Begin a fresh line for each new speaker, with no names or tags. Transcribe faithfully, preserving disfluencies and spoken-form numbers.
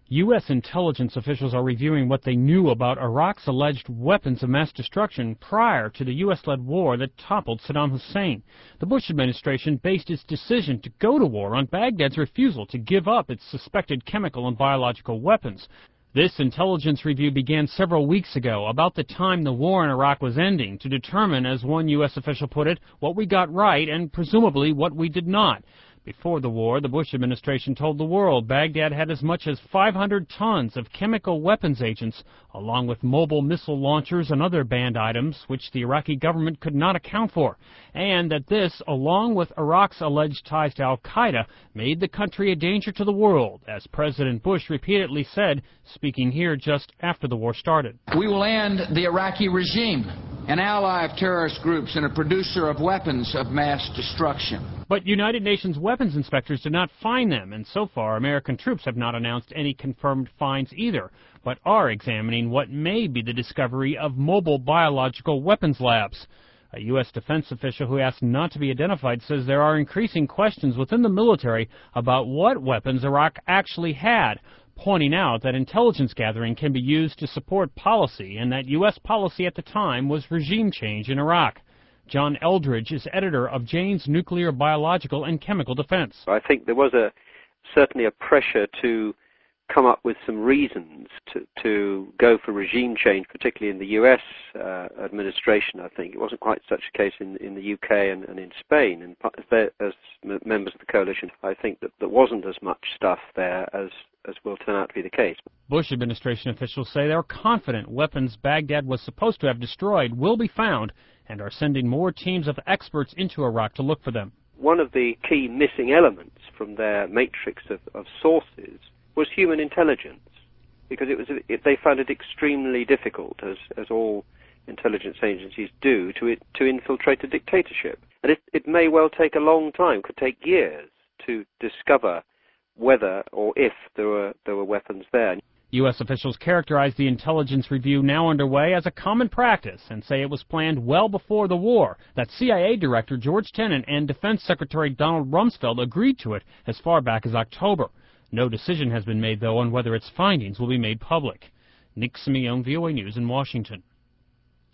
U S intelligence officials are reviewing what they knew about Iraq's alleged weapons of mass destruction prior to the U S-led war that toppled Saddam Hussein. The Bush administration based its decision to go to war on Baghdad's refusal to give up its suspected chemical and biological weapons. This intelligence review began several weeks ago, about the time the war in Iraq was ending, to determine, as one U S official put it, what we got right and presumably what we did not. Before the war, the Bush administration told the world Baghdad had as much as five hundred tons of chemical weapons agents, along with mobile missile launchers and other banned items, which the Iraqi government could not account for, and that this, along with Iraq's alleged ties to al-Qaeda, made the country a danger to the world, as President Bush repeatedly said, speaking here just after the war started.
We will end the Iraqi regime, an ally of terrorist groups and a producer of weapons of mass destruction.
But United Nations weapons inspectors did not find them, and so far American troops have not announced any confirmed finds either, but are examining what may be the discovery of mobile biological weapons labs. A U S defense official who asked not to be identified says there are increasing questions within the military about what weapons Iraq actually had, pointing out that intelligence gathering can be used to support policy and that U S policy at the time was regime change in Iraq. John Eldridge is editor of Jane's Nuclear, Biological, and Chemical Defense.
I think there was a certainly a pressure to come up with some reasons to, to go for regime change, particularly in the U S uh, administration, I think. It wasn't quite such a case in, in the U K and, and in Spain. And as members of the coalition, I think that there wasn't as much stuff there as, as will turn out to be the case.
Bush administration officials say they're confident weapons Baghdad was supposed to have destroyed will be found and are sending more teams of experts into Iraq to look for them.
One of the key missing elements from their matrix of, of sources was human intelligence, because it was it, they found it extremely difficult, as as all intelligence agencies do, to it, to infiltrate a dictatorship. And it, it may well take a long time, could take years, to discover whether or if there were there were weapons there.
U S officials characterize the intelligence review now underway as a common practice and say it was planned well before the war, that C I A Director George Tenet and Defense Secretary Donald Rumsfeld agreed to it as far back as October. No decision has been made, though, on whether its findings will be made public. Nick Simeone, V O A News in Washington.